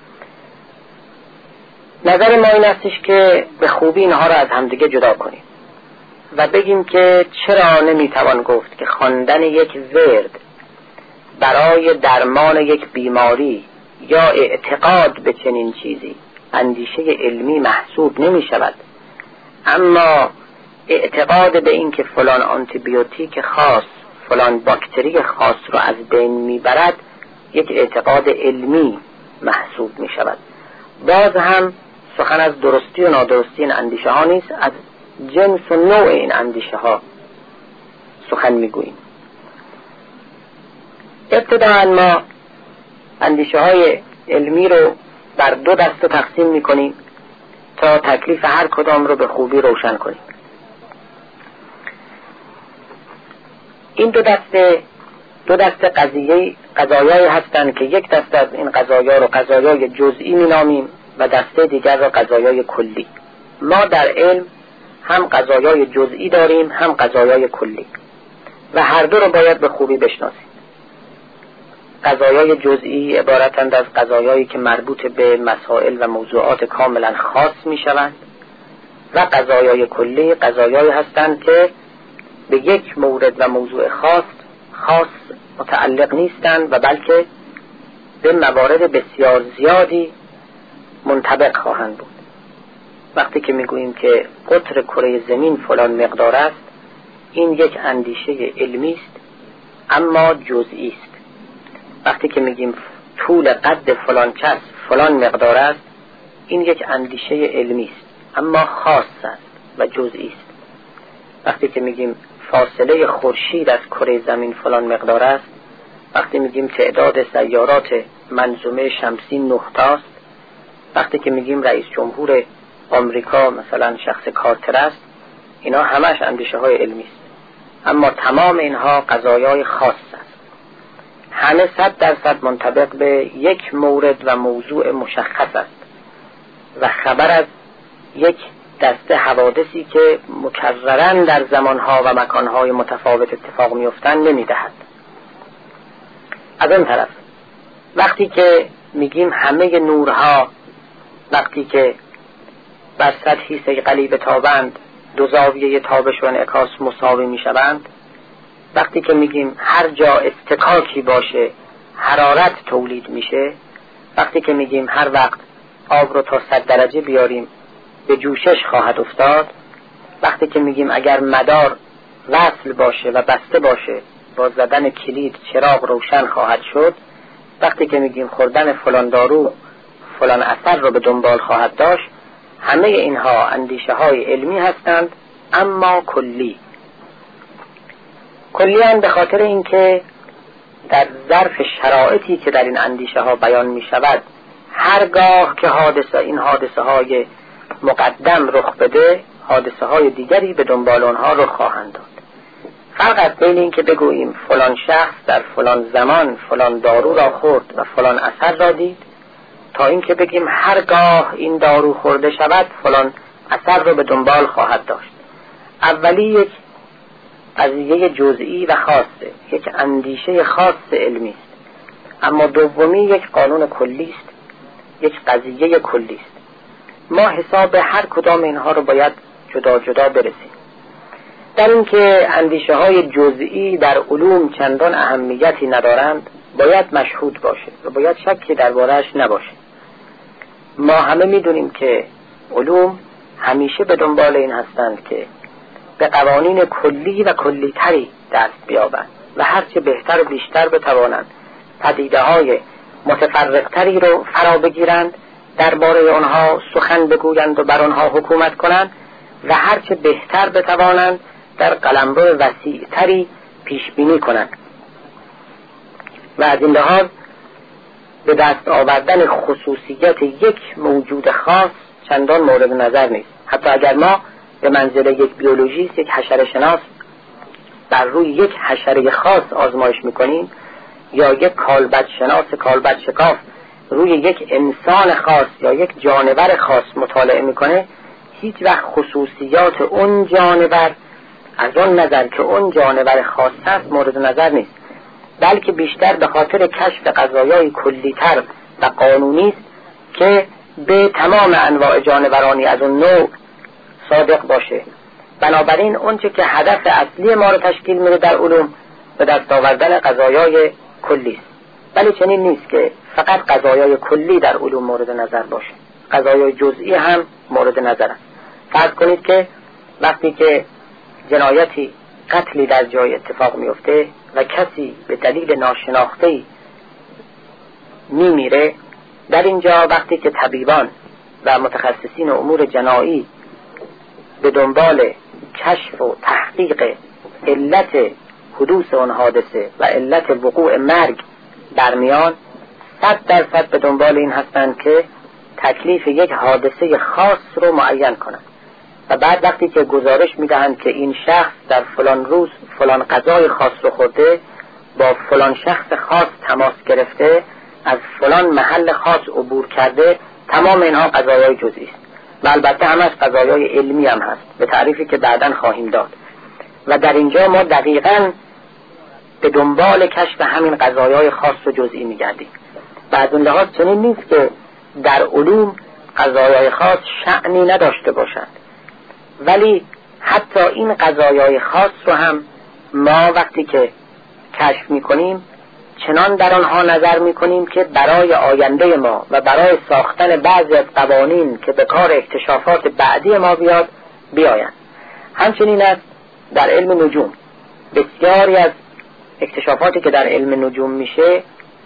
نظر ما این استش که به خوبی اینها را از همدیگه جدا کنیم و بگیم که چرا نمیتوان گفت که خواندن یک ورد برای درمان یک بیماری یا اعتقاد به چنین چیزی اندیشه علمی محسوب نمی شود، اما اعتقاد به این که فلان آنتیبیوتیک خاص فلان باکتری خاص رو از بین میبرد یک اعتقاد علمی محسوب می شود. باز هم سخن از درستی و نادرستی این اندیشه ها نیست، از جنس و نوع این اندیشه ها سخن می گوییم. ابتداء ما اندیشه های علمی رو بر دو دسته تقسیم می کنیم تا تکلیف هر کدام رو به خوبی روشن کنیم. این دو دسته قضایایی هستند که یک دسته از این قضایا رو قضایای جزئی می نامیم و دسته دیگر را قضایای کلی. ما در علم هم قضایای جزئی داریم هم قضایای کلی و هر دو رو باید به خوبی بشناسیم. قضایای جزئی عبارتند از قضایایی که مربوط به مسائل و موضوعات کاملا خاص می شوند و قضایای کلی قضایایی هستند که به یک مورد و موضوع خاص متعلق نیستند و بلکه به موارد بسیار زیادی منطبق خواهند بود. وقتی که میگوییم که قطر کره زمین فلان مقدار است، این یک اندیشه علمی است اما جزئی است. وقتی که میگیم طول قد فلان کس فلان مقدار است، این یک اندیشه علمی است اما خاص است و جزئی است. وقتی که میگیم فاصله خورشید از کره زمین فلان مقدار است، وقتی میگیم تعداد سیارات منظومه شمسی 9 تاست، وقتی که میگیم رئیس جمهور آمریکا مثلا شخص کارتر است، اینا همش اندیشه های علمی است اما تمام اینها قضایای خاص است. همه 100% منطبق به یک مورد و موضوع مشخص است و خبر از یک دسته حوادثی که مکررن در زمانها و مکانهای متفاوت اتفاق میافتند نمیدهد. از این طرف وقتی که میگیم همه نورها وقتی که بر سطحی صیقلی بتابند دو زاویه تابش و انعکاس مساوی میشوند، وقتی که میگیم هر جا اصطکاکی باشه حرارت تولید میشه، وقتی که میگیم هر وقت آب رو تا 100 درجه بیاریم به جوشش خواهد افتاد، وقتی که میگیم اگر مدار وصل باشه و بسته باشه با زدن کلید چراغ روشن خواهد شد، وقتی که میگیم خوردن فلان دارو فلان اثر رو به دنبال خواهد داشت، همه اینها اندیشه های علمی هستند اما کلی هم به خاطر اینکه در ظرف شرایطی که در این اندیشه ها بیان می شود هرگاه که این حادثه های مقدم رخ بده حادثه های دیگری به دنبال آنها رخ خواهند داد. فرق از بین این که بگوییم فلان شخص در فلان زمان فلان دارو را خورد و فلان اثر را دید، تا این که بگیم هرگاه این دارو خورده شود فلان اثر را به دنبال خواهد داشت. اولی یک قضیه جزئی و خاصه، یک اندیشه خاص علمی است، اما دومی یک قانون کلی است، یک قضیه کلی است. ما حساب هر کدام اینها رو باید جدا جدا برسیم. در این که اندیشه های جزئی در علوم چندان اهمیتی ندارند باید مشهود باشه و باید شکی درباره‌اش نباشه. ما همه میدونیم که علوم همیشه به دنبال این هستند که به قوانین کلی و کلی‌تری دست بیابند و هرچه بهتر و بیشتر بتوانند پدیده‌های متفرق‌تری رو فرا بگیرند، درباره آنها سخن بگویند و بر آنها حکومت کنند و هرچه بهتر بتوانند در قلمرو وسیع‌تری پیش بینی کنند. و از این لحاظ به دست آوردن خصوصیت یک موجود خاص چندان مورد نظر نیست. حتی اگر ما به منزله یک بیولوژیست، یک حشره شناس بر روی یک حشره خاص آزمایش میکنیم یا یک کالبد شناس کالبد شکاف روی یک انسان خاص یا یک جانور خاص مطالعه میکنه، هیچ وقت خصوصیات اون جانور از اون نظر که اون جانور خاص است مورد نظر نیست، بلکه بیشتر به خاطر کشف قضایای کلی‌تر و قانونی است که به تمام انواع جانورانی از اون نوع صادق باشه. بنابراین اونچه که هدف اصلی ما رو تشکیل میده در علوم به دست آوردن قضایای کلی است، ولی چنین نیست که فقط قضایای کلی در علوم مورد نظر باشه، قضایای جزئی هم مورد نظر است. فرض کنید که وقتی که جنایتی، قتلی در جای اتفاق میفته و کسی به دلیل ناشناخته‌ای میمیره، در اینجا وقتی که طبیبان و متخصصین امور جنایی به دنبال کشف و تحقیق علت حدوث اون حادثه و علت وقوع مرگ برمیان، 100% به دنبال این هستند که تکلیف یک حادثه خاص رو معین کنند و بعد وقتی که گزارش میدهند که این شخص در فلان روز فلان غذای خاص رو خورده، با فلان شخص خاص تماس گرفته، از فلان محل خاص عبور کرده، تمام اینها قضایای جزئی است و البته همش قضایای علمی هم هست به تعریفی که بعداً خواهیم داد. و در اینجا ما دقیقاً به دنبال کشف همین قضایای خاص و جزئی میگردیم. و از اون لحاظ چنین نیست که در علوم قضایای خاص شأنی نداشته باشند، ولی حتی این قضایای خاص رو هم ما وقتی که کشف میکنیم چنان در آنها نظر میکنیم که برای آینده ما و برای ساختن بعضی از قوانین که به کار اکتشافات بعدی ما بیایند. همچنین است در علم نجوم. بسیاری از اکتشافاتی که در علم نجوم میشه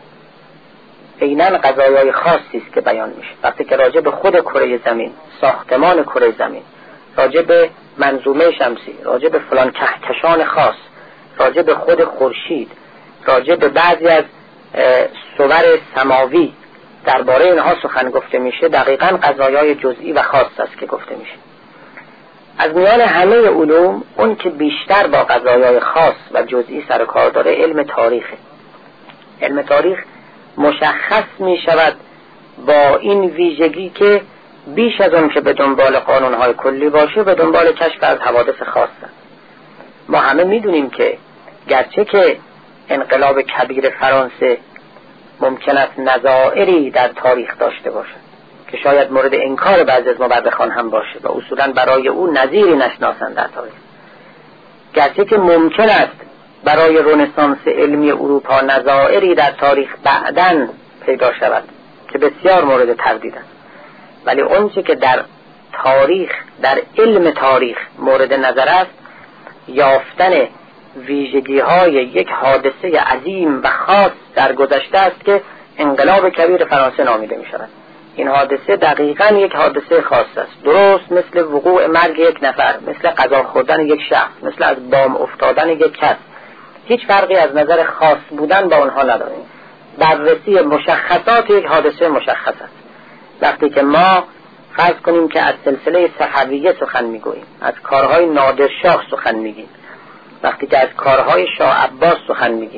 عیناً قضایای خاصی است که بیان میشه. وقتی که راجع به خود کره زمین، ساختمان کره زمین، راجع به منظومه شمسی، راجع به فلان کهکشان خاص، راجع به خود خورشید، راجع به بعضی از صور سماوی درباره اینها سخن گفته میشه، دقیقاً قضایای جزئی و خاص است که گفته میشه. از میان همه علوم اون که بیشتر با قضایای خاص و جزئی سر کار داره علم تاریخه. علم تاریخ مشخص می شود با این ویژگی که بیش از اون که به دنبال قانونهای کلی باشه، به دنبال کشف از حوادث خاص است. ما همه می دونیم که گرچه که انقلاب کبیر فرانسه ممکن است نظائری در تاریخ داشته باشه که شاید مورد انکار بعضی از مورخان هم باشه و اصولا برای او نظیری نشناسند در تاریخ، گرچه که ممکن است برای رنسانس علمی اروپا نظائری در تاریخ بعداً پیدا شود که بسیار مورد تردید است، ولی اونچه که در تاریخ، در علم تاریخ مورد نظر است، یافتن ویژگی‌های یک حادثه عظیم و خاص در گذشته است که انقلاب کبیر فرانسه نامیده می‌شود. این حادثه دقیقاً یک حادثه خاص است، درست مثل وقوع مرگ یک نفر، مثل غذا خوردن یک شخص، مثل از بام افتادن یک کس. هیچ فرقی از نظر خاص بودن با اونها نداریم. بررسی مشخصات یک حادثه مشخص است. وقتی که ما فرض کنیم که از سلسله صفویه سخن میگوییم، از کارهای نادرشاه سخن میگیم، وقتی که از کارهای شاه عباس سخن میگیم،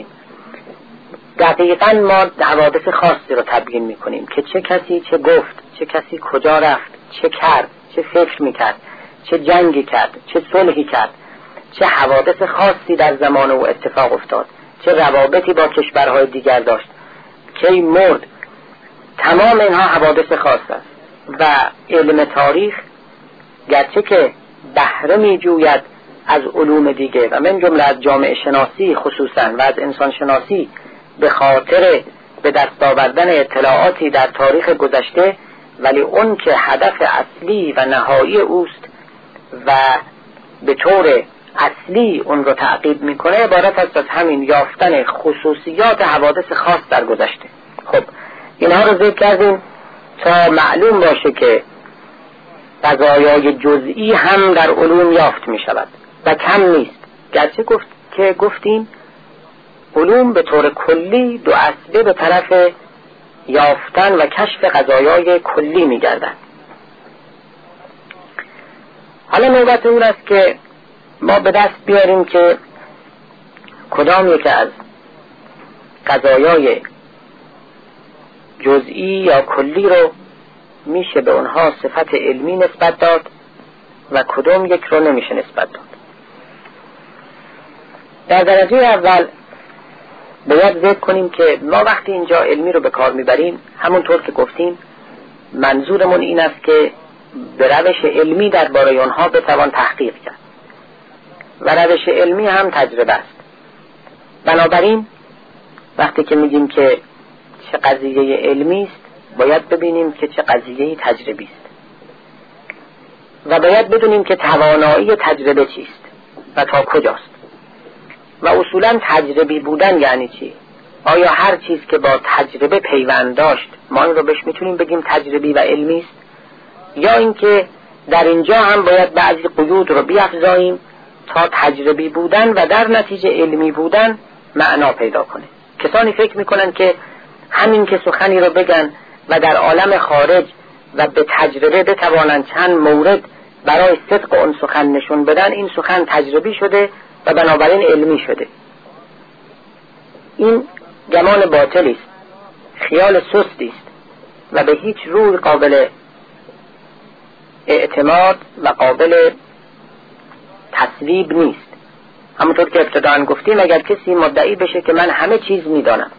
دقیقاً ما حوادث خاصی رو تبیین میکنیم که چه کسی چه گفت، چه کسی کجا رفت، چه کرد، چه فکر میکرد، چه جنگی کرد، چه صلحی کرد، چه حوادث خاصی در زمان او اتفاق افتاد، چه روابطی با کشورهای دیگر داشت، کی مرد. تمام اینها حوادث خاص است و علم تاریخ گرچه که بهره می جوید از علوم دیگه و من جمله از جامعه شناسی خصوصا و از انسان شناسی به خاطر به دست آوردن اطلاعاتی در تاریخ گذشته، ولی اون که هدف اصلی و نهایی اوست و به طور اصلی اون رو تعقیب میکنه عبارت است از همین یافتن خصوصیات حوادث خاص در گذشته. خب اینها رو ذکر کردیم تا معلوم باشه که قضایای جزئی هم در علوم یافت می شود و کم نیست، گرچه گفتیم علوم به طور کلی دو اسبه به طرف یافتن و کشف قضایای کلی می گردن. حالا نوبت اون است که ما به دست بیاریم که کدام یک از قضایای جزئی یا کلی رو میشه به اونها صفت علمی نسبت داد و کدام یک رو نمیشه نسبت داد. در درجه اول باید ذکر کنیم که ما وقتی اینجا علمی رو به کار میبریم، همونطور که گفتیم منظورمون این است که به روش علمی درباره اونها بتوان تحقیق کرد و روش علمی هم تجربه است. بنابراین وقتی که میگیم که چه قضیه علمی است، باید ببینیم که چه قضیه تجربی است و باید بدونیم که توانایی تجربه چیست. و تا کجاست. و اصولا تجربی بودن یعنی چی؟ آیا هر چیز که با تجربه پیوند داشت ما این رو بهش میتونیم بگیم تجربی و علمی است، یا اینکه در اینجا هم باید بعضی قیود رو بیافزاییم تا تجربی بودن و در نتیجه علمی بودن معنا پیدا کنه. کسانی فکر میکنن که همین که سخنی رو بگن و در عالم خارج و به تجربه بتوانند چند مورد برای صدق اون سخن نشون بدن، این سخن تجربی شده و بنابراین علمی شده. این گمان باطلی است، خیال سستی است و به هیچ روی قابل اعتماد و قابل تصویب نیست. همونطور که ابتداً گفتیم، اگر کسی مدعی بشه که من همه چیز میدانم،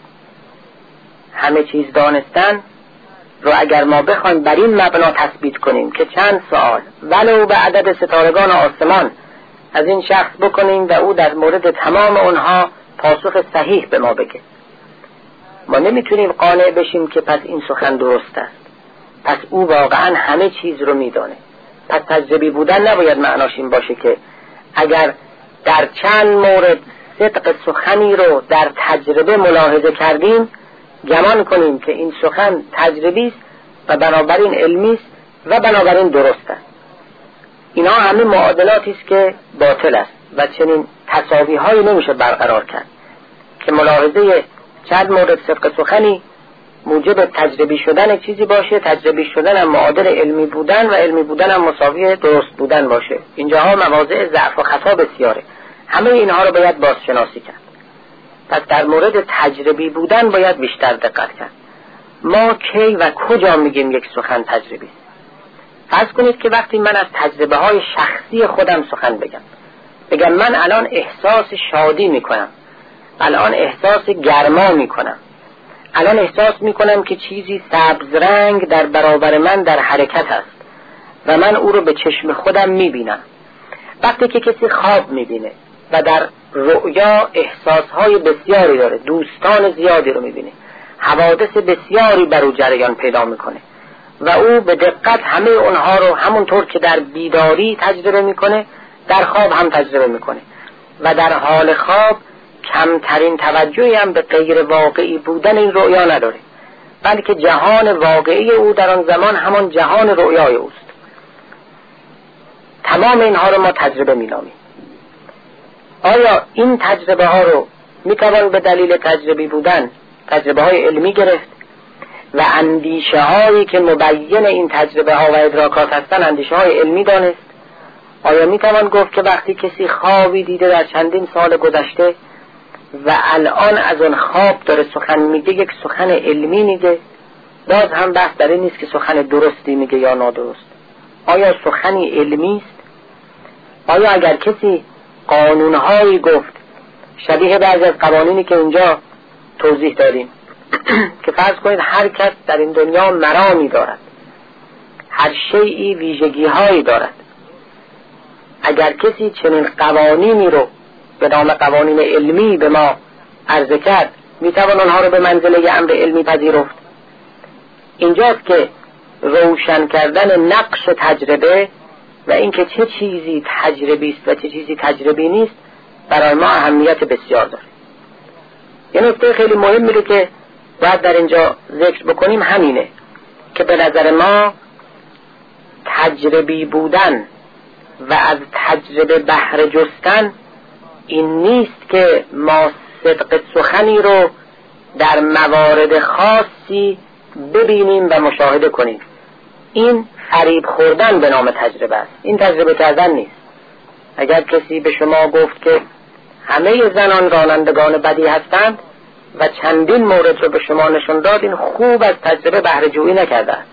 همه چیز دانستن رو اگر ما بخوایم بر این مبنا تثبیت کنیم که چند سوال ولو به عدد ستارگان آسمان از این شخص بکنیم و او در مورد تمام اونها پاسخ صحیح به ما بگه، ما نمیتونیم قانع بشیم که پس این سخن درست است، پس او واقعا همه چیز رو میدانه. پس تجربی بودن نباید معناش این باشه که اگر در چند مورد صدق سخنی رو در تجربه ملاحظه کردیم گمان کنیم که این سخن تجربی است و بنابراین علمی است و بنابراین درست است. اینا همه معادلاتی است که باطل است و چنین تساوی هایی نمیشه برقرار کرد که ملاحظه چند مورد صدق سخنی موجب تجربی شدن چیزی باشه، تجربی شدن هم معادل علمی بودن و علمی بودن هم مساوی درست بودن باشه. اینجاها مواضع ضعف و خطا بسیاره، همه اینها رو باید بازشناسی کرد. پس در مورد تجربی بودن باید بیشتر دقت کرد. ما کی و کجا میگیم یک سخن تجربی؟ فرض کنید که وقتی من از تجربه های شخصی خودم سخن بگم من الان احساس شادی میکنم، الان احساس گرما میکنم، الان احساس میکنم که چیزی سبز رنگ در برابر من در حرکت است و من او رو به چشم خودم میبینم. وقتی که کسی خواب میبینه و در رؤیا احساسهای بسیاری داره، دوستان زیادی رو میبینه، حوادث بسیاری بر او جریان پیدا میکنه و او به دقت همه اونها رو همونطور که در بیداری تجربه میکنه در خواب هم تجربه میکنه و در حال خواب کمترین توجهی هم به غیر واقعی بودن این رؤیا نداره، بلکه جهان واقعی او در آن زمان همان جهان رؤیای اوست. تمام اینها رو ما تجربه مینامیم. آیا این تجربه ها رو میتوان به دلیل تجربی بودن تجربه های علمی گرفت و اندیشه هایی که مبین این تجربه ها و ادراکات هستن اندیشه های علمی دانست؟ آیا میتوان گفت که وقتی کسی خوابی دیده در چندین سال گذشته و الان از اون خواب داره سخن میگه یک سخن علمی میگه؟ باز هم بحث در این نیست که سخن درستی میگه یا نادرست. آیا سخنی علمی است؟ آیا اگر کسی قانونهایی گفت شبیه بعضی از قوانینی که اینجا توضیح داریم که فرض کنید هر کس در این دنیا مرامی دارد، هر شیئی ویژگی هایی دارد، اگر کسی چنین قوانینی رو به نام قوانین علمی به ما عرضه کرد میتوان آنها رو به منزله امر علمی پذیرفت؟ اینجاست که روشن کردن نقش تجربه و اینکه چه چیزی تجربی است و چه چیزی تجربی نیست برای ما اهمیت بسیار داره. یه نکته خیلی مهمی رو که باید در اینجا ذکر بکنیم همینه که به نظر ما تجربی بودن و از تجربه بهره جستن این نیست که ما صدق سخنی رو در موارد خاصی ببینیم و مشاهده کنیم. این فریب خوردن به نام تجربه است، این تجربه کردن نیست. اگر کسی به شما گفت که همه زنان رانندگان بدی هستند و چندین مورد رو به شما نشون داد، این خوب از تجربه بهره جویی نکرده است.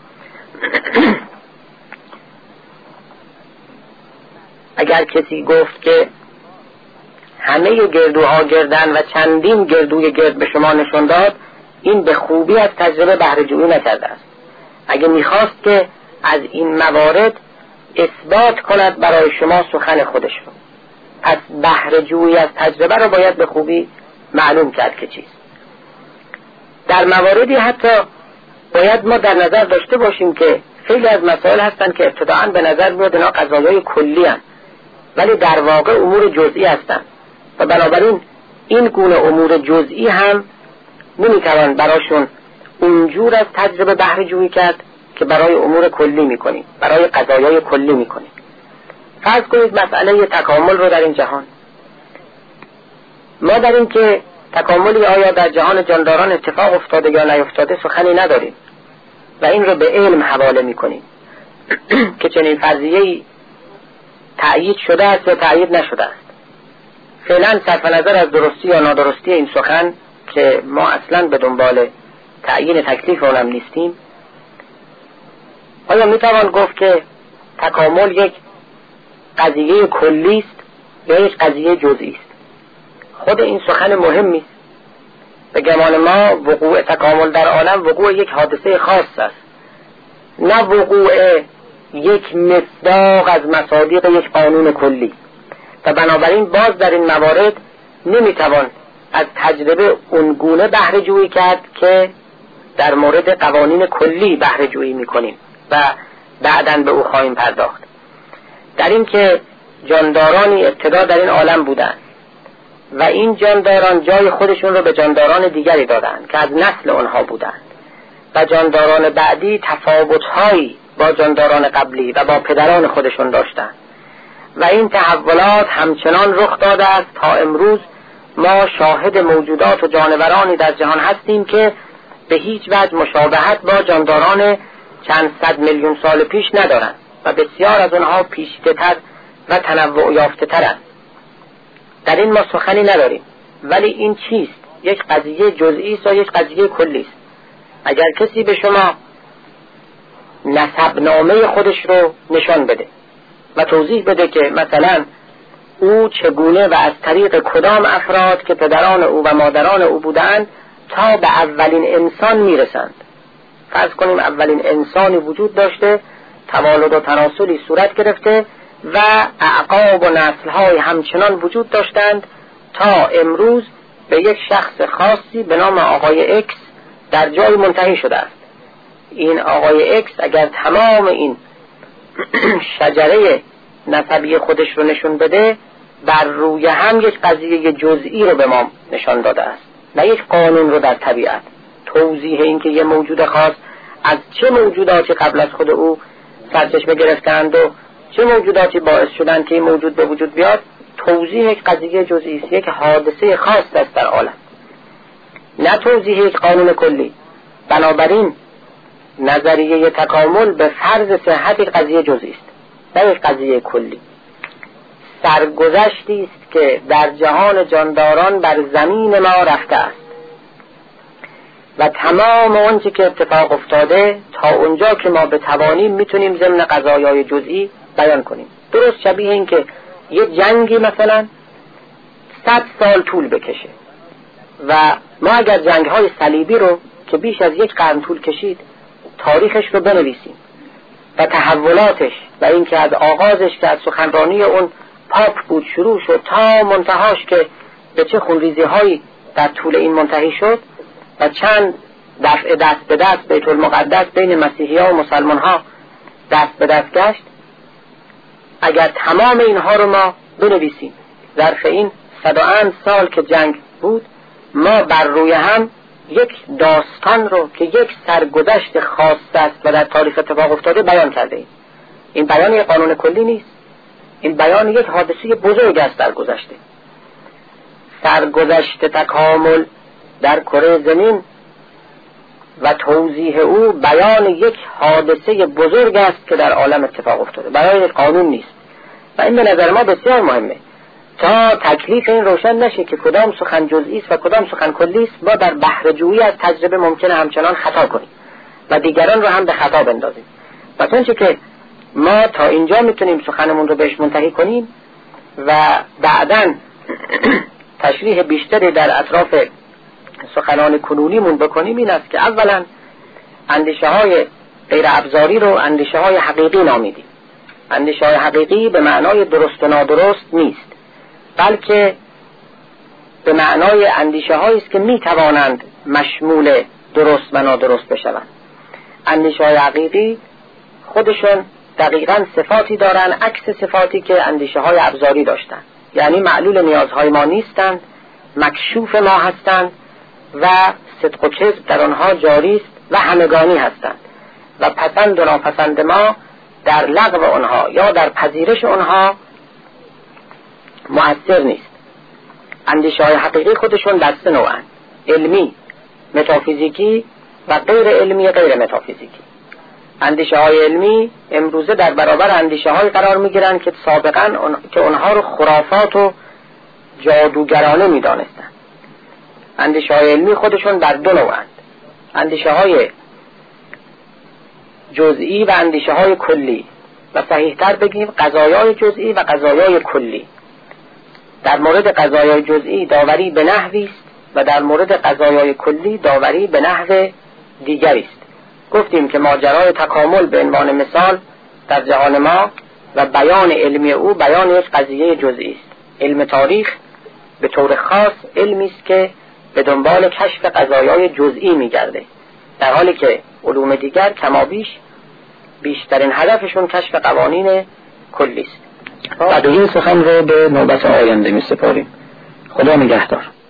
اگر کسی گفت که همه گردوها گردن و چندین گردوی گرد به شما نشون داد، این به خوبی از تجربه بهره جویی نکرده است. اگه میخواست که از این موارد اثبات کند برای شما سخن خودش رو، پس بهره جویی از تجربه رو باید به خوبی معلوم کرد که چیست. در مواردی حتی باید ما در نظر داشته باشیم که خیلی از مسائل هستن که ابتداعاً به نظر میاد اینا قضایای کلی هستند، ولی در واقع امور جزئی هستند و بنابراین این گونه امور جزئی هم نمیتوان براشون اونجور از تجربه بهره جویی کرد که برای امور کلی میکنیم، برای قضایای کلی میکنیم. فرض کنید مسئله تکامل رو در این جهان، ما در این که تکاملی آیا در جهان جانداران اتفاق افتاده یا نیفتاده سخنی نداریم و این رو به علم حواله میکنیم که چنین فرضیه‌ای تأیید شده است یا تأیید نشده است. فعلا صرف نظر از درستی یا نادرستی این سخن که ما اصلا به دنبال تعیین تکلیف اونم نیستیم، آیا میتوان گفت که تکامل یک قضیه کلی است یا یک قضیه جزئی است؟ خود این سخن مهمی است. به گمان ما وقوع تکامل در عالم وقوع یک حادثه خاص است، نه وقوع یک مصداق از مصادیق یک قانون کلی، و بنابراین باز در این موارد نمیتوان از تجربه اونگونه بهره جویی کرد که در مورد قوانین کلی بهره جویی میکنیم و بعداً به او خواهیم پرداخت. در این که جاندارانی ابتدا در این عالم بودند و این جانداران جای خودشون رو به جانداران دیگری دادند که از نسل اونها بودند و جانداران بعدی تفاوت‌هایی با جانداران قبلی و با پدران خودشون داشتند و این تحولات همچنان رخ داده است تا امروز ما شاهد موجودات و جانورانی در جهان هستیم که به هیچ وجه مشابهت با جانداران چند صد میلیون سال پیش ندارند و بسیار از آنها پیشتر و تنوع یافته ترند. در این ما سخنی نداریم، ولی این چیست؟ یک قضیه جزئی است و یک قضیه کلی است. اگر کسی به شما نسبنامه خودش رو نشان بده و توضیح بده که مثلا او چگونه و از طریق کدام افراد که پدران او و مادران او بودند تا به اولین انسان میرسند، فرض کنیم اولین انسانی وجود داشته، توالد و تناسلی صورت گرفته و اعقاب و نسل‌های همچنان وجود داشتند تا امروز به یک شخص خاصی به نام آقای اکس در جای منتهی شده است. این آقای اکس اگر تمام این شجره نسبی خودش رو نشون بده، بر روی هم یک قضیه جزئی رو به ما نشان داده است، نه یک قانون رو در طبیعت. توضیح این که یه موجود خاص از چه موجوداتی قبل از خود او سرچشمه گرفتند و چه موجوداتی باعث شدند که این موجود به وجود بیاد، توضیح یک قضیه جزئی است، یک حادثه خاص است در عالم، نه توضیح یک قانون کلی. بنابراین نظریه تکامل به فرض صحت یک قضیه جزئی است، نه یک قضیه کلی. سرگذشتی است که در جهان جانداران بر زمین ما رفته است و تمام آنچه که اتفاق افتاده تا اونجا که ما بتوانیم میتونیم ضمن قضایای جزئی بیان کنیم. درست شبیه این که یه جنگی مثلا 100 سال طول بکشه و ما اگر جنگ‌های صلیبی رو که بیش از یک قرن طول کشید تاریخش رو بنویسیم و تحولاتش و این که از آغازش که از سخنرانی اون پاپ بود شروع شد تا منتهاش که به چه خونریزی‌هایی در طول این منتهی شد و چند دفعه دست به دست بیت المقدس بین مسیحی‌ها و مسلمان‌ها دست به دست گشت، اگر تمام اینها رو ما بنویسیم ظرف این 100 سال که جنگ بود، ما بر روی هم یک داستان رو که یک سرگذشت خاص است و در تاریخ اتفاق افتاده بیان کرده ایم. این بیان یک قانون کلی نیست، این بیان یک حادثه بزرگ است در گذشته. سرگذشت تکامل در کره زمین و توضیح او بیان یک حادثه بزرگ است که در عالم اتفاق افتاده، بیان یک قانون نیست و این به نظر ما بسیار مهمه تا تکلیف این روشن نشه که کدام سخن جزئی است و کدام سخن کلی است. ما در بهره جویی از تجربه ممکنه همچنان خطا کنیم و دیگران رو هم به خطا بندازیم. و چون که ما تا اینجا میتونیم سخنمون رو بهش منتهی کنیم و بعداً تشریح بیشتری در اطراف سخنان کنونیمون بکنیم، این است که اولا اندیشه های غیر ابزاری رو اندیشه های حقیقی نامیدیم. اندیشه های حقیقی به معنای درست و نادرست نیست، بلکه به معنای اندیشه هایی است که می توانند مشمول درست و نادرست بشوند. اندیشه های حقیقی خودشون دقیقاً صفاتی دارن عکس صفاتی که اندیشه های ابزاری داشتن، یعنی معلول نیازهای ما نیستند، مکشوف ما هستند و صدق و کذب در آنها جاری است و همگانی هستند و پسند و ناپسند ما در لغو آنها یا در پذیرش آنها مؤثر نیست. اندیشه های حقیقی خودشون در سه نوعند: علمی، متافیزیکی و غیر علمی غیر متافیزیکی. اندیشه های علمی امروزه در برابر اندیشه های قرار می گیرند که سابقا که اونها رو خرافات و جادوگرانه می دانستند. اندیشه های علمی خودشون در دو نوعند: اندیشه های جزئی و اندیشه های کلی، و صحیح تر بگیم قضایای جزئی و قضایای کلی. در مورد قضایای جزئی داوری به نحوی است و در مورد قضایای کلی داوری به نحو دیگری است. گفتیم که ماجرای تکامل به عنوان مثال در جهان ما و بیان علمی او بیان یک قضیه جزئی است. علم تاریخ به طور خاص علمی است که به دنبال کشف قضایای جزئی می‌گرده، در حالی که علوم دیگر کمابیش بیشترین هدفشون کشف قوانین کلی است. بعد این سخن رو به نوبت آینده می‌سپاریم. خدا نگهدار.